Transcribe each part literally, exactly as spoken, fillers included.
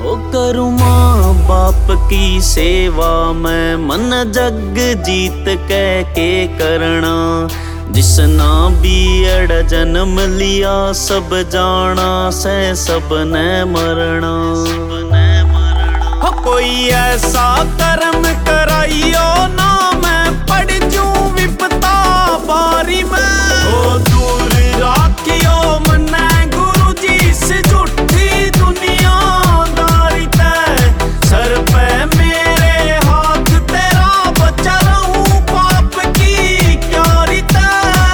ओ करूँ माँ बाप की सेवा मैं, मन जग जीत कह के करना। जिसना भी अड़ जन्म लिया, सब जाना से सब ने मरना। हो कोई ऐसा कर्म कराइयो ना, मैं पड़ जूं विपता बारी में। हो दूर राखियो मने गुरु जी से झूठी दुनियादारी ते। सर पे मेरे हाथ तेरा बचा रहूं पाप की क्यारी ते।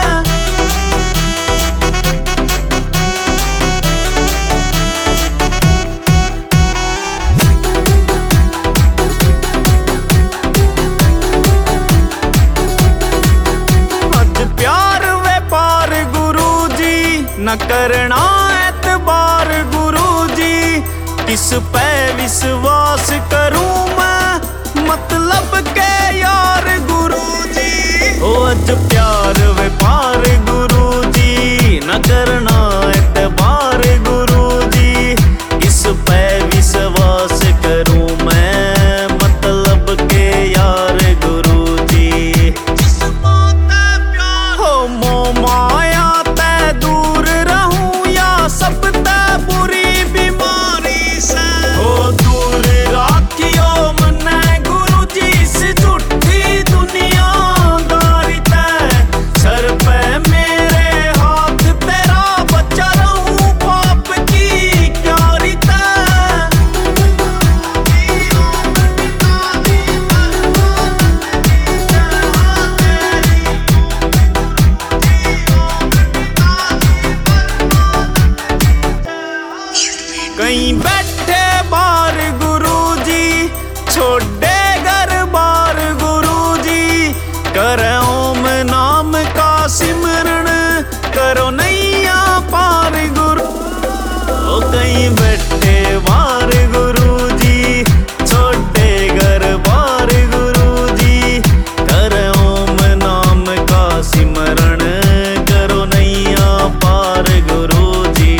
न करना एतबार गुरुजी, किस पे विश्वास करूं मैं, मतलब के यार गुरुजी। ओ अज प्यार व्यापार गुरुजी, न करना एतबार गुरुजी, किस पे विश्वास करूं मैं, मतलब के यार गुरुजी। हो मोह माया दूर रहूं या सब ते बुरी बीमारी से। हो दूर राखियो मने गुरु जी से झूठी दुनियादारी ते। सर पे मेरे हाथ तेरा बचा रहूं पाप की क्यारी ते। कहीं बैठे बार गुरुजी, छोड़े घर बार गुरुजी, करे ओम नाम का सिमरन, करो नैया पार गुरु। ओ कहीं बैठे बार गुरुजी, छोड़े घर बार गुरुजी, करे ओम नाम का सिमरन, करो नैया पार गुरुजी।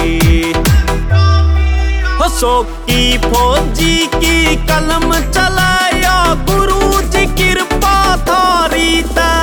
सो की फौजी की कलम चलाया गुरु जी कृपा थारी ते।